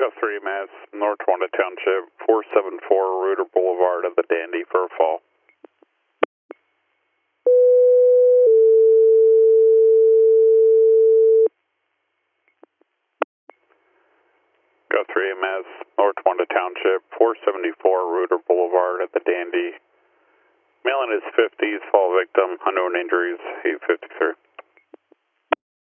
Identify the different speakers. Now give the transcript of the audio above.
Speaker 1: Go 3 Mass, North Wanda Township, 474 Reuter Boulevard of the Dandy for a fall. Go 3 Mass, North Wanda Township, 474 Reuter Boulevard at the Dandy. Male in his 50s, fall victim, unknown injuries, 853.